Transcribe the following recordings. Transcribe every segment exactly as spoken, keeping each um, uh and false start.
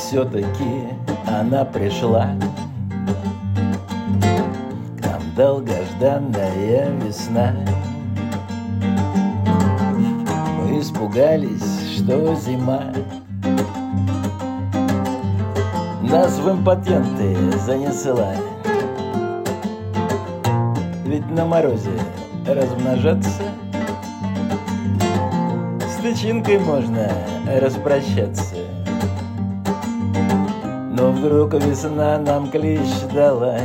все-таки она пришла. К нам долгожданная весна. Мы испугались, что зима нас в импотенты занесла. Ведь на морозе размножаться с тычинкой можно распрощаться. Но вдруг весна нам клич дала,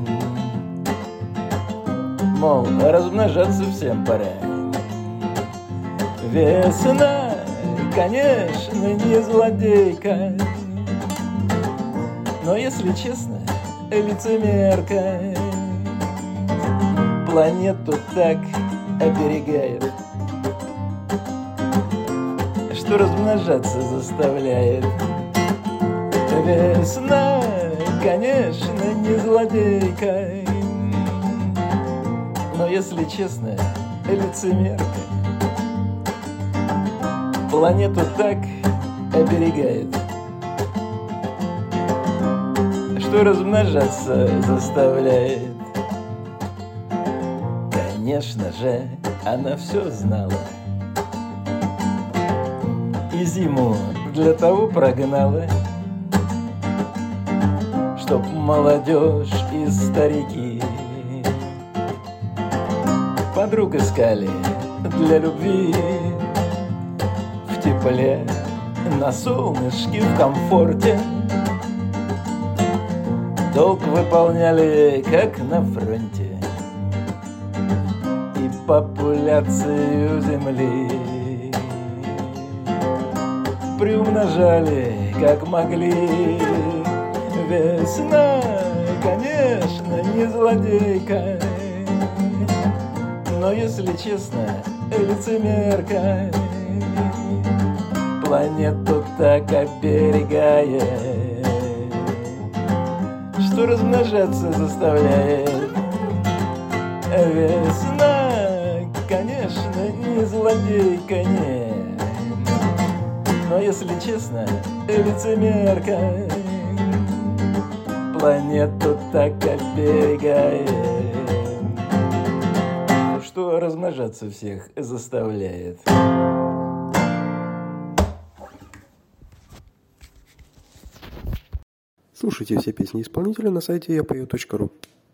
мол, размножаться всем пора. Весна, конечно, не злодейка, но, если честно, лицемерка. Планету так оберегает, что размножаться заставляет. Весна, конечно, не злодейка, но, если честно, лицемерка. Планету так оберегает, что размножаться заставляет. Конечно же, она все знала и зиму для того прогнала, чтоб молодежь и старики подруг искали для любви в тепле, на солнышке, в комфорте. Долг выполняли, как на фронте, и популяцию земли приумножали, как могли. Весна, конечно, не злодейка, но, если честно, лицемерка. Планету так оберегает, что размножаться заставляет. Весна, конечно, не злодейка, нет, но, если честно, лицемерка. Планету так оберегает, что размножаться всех заставляет. Слушайте все песни исполнителя на сайте я пою точка ру.